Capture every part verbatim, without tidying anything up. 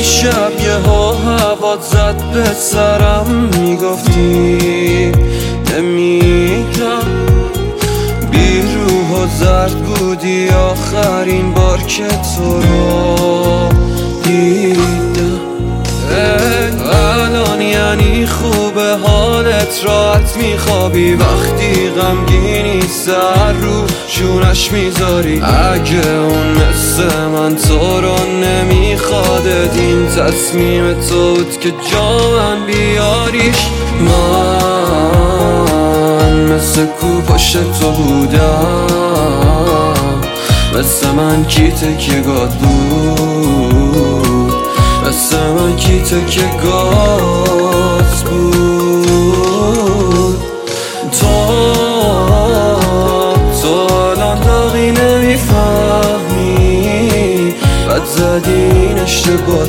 دیشب یه ها هوا زد به سرم، میگفتی نمیرم، بی روح و زرد بودی آخرین بار که تو رو دیدم. الان یعنی خوبه حالت راحت میخوابی، وقتی غمگینی سر رو شونش میذاری. اگه اون مثل من تو رو نمیخوادت، این تصمیم تو بود که جا من بیاریش. من مثل کو پشت تو بودم، مثل من کی تکیه گات بود، مثل من کی تکیه گات بود. تو تو الان داغی نمیفهمی، بد زدین اشتباه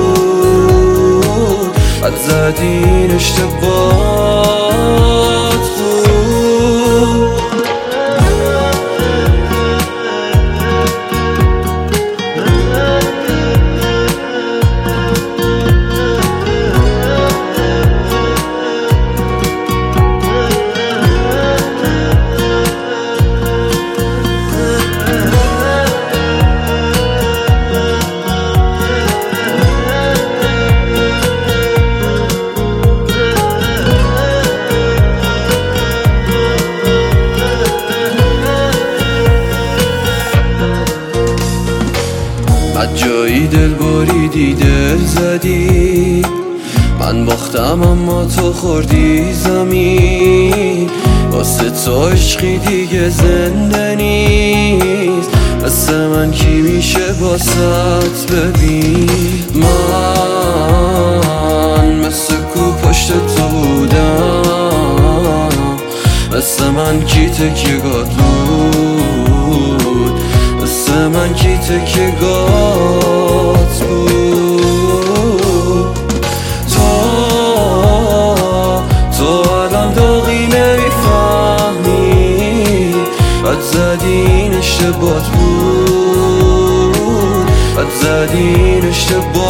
بود، بد زدین اشتباه بود. از جایی دل بریدی دل زدی، من باختم اما تو خوردی زمین. واسه تو عشقی دیگه زنده نیست، مثل من کی میشه باست ببین. من مثل کو پشت تو بودم، مثل من کی تکیه گات بود، مثل من کی تکیه گات بود. تو تو الان داغی نمیفهمی، بد زدین اشتباه بود، بد زدین اشتباه